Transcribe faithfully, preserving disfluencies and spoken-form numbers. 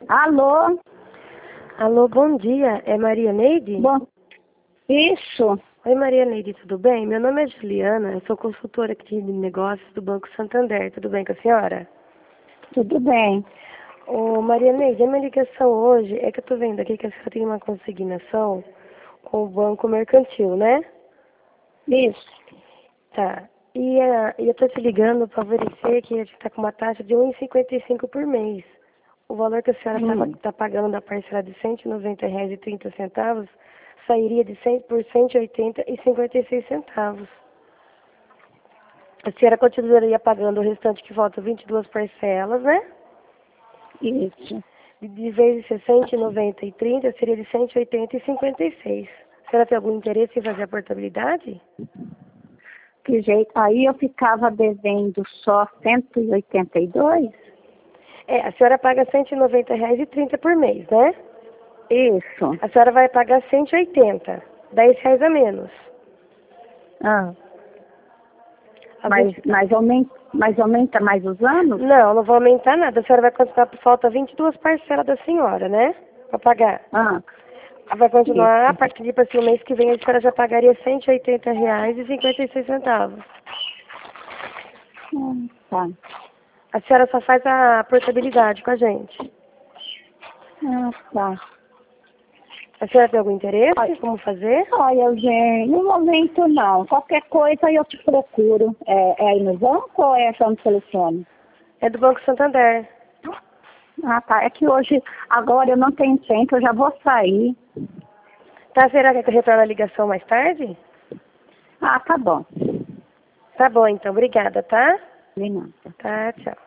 Alô? Alô, bom dia. É Maria Neide? Bom, isso. Oi, Maria Neide, tudo bem? Meu nome é Juliana, eu sou consultora aqui de negócios do Banco Santander. Tudo bem com a senhora? Tudo bem. Ô, Maria Neide, a minha ligação hoje é que eu tô vendo aqui que a senhora tem uma consignação com o Banco Mercantil, né? Isso. Tá. E, a, e eu tô te ligando para verificar que a gente tá com uma taxa de um real e cinquenta e cinco por mês. O valor que a senhora Hum. está pagando da parcela de cento e noventa reais e trinta centavos sairia de cem por cento e oitenta e cinquenta e seis centavos. A senhora continuaria pagando o restante que falta vinte e duas parcelas, né? Isso. De, de vez de ser cento e noventa e trinta, seria de cento e oitenta e cinquenta e seis. A senhora tem algum interesse em fazer a portabilidade? Que jeito? Aí eu ficava devendo só cento e oitenta e dois? É, a senhora paga cento e noventa reais e trinta por mês, né? Isso. A senhora vai pagar cento e oitenta, dez reais a menos. Ah. A Mas, vinte... mas, aumenta, mas aumenta mais os anos? Não, não vou aumentar nada. A senhora vai continuar, falta vinte e duas parcelas da senhora, né? Para pagar. Ah. Vai continuar, a Isso. partir de para o mês que vem, a senhora já pagaria cento e oitenta reais e cinquenta e seis centavos. Hum, tá. A senhora só faz a portabilidade com a gente. Ah, tá. A senhora tem algum interesse? Olha, Como fazer? olha, Eugênio, no momento não. Qualquer coisa eu te procuro. É, é aí no banco ou é só no telefone? É do Banco Santander. Ah, tá. É que hoje, agora eu não tenho tempo, eu já vou sair. Tá, será que eu retorno a ligação mais tarde? Ah, tá bom. Tá bom, então. Obrigada, tá? De nada. Tá, tchau.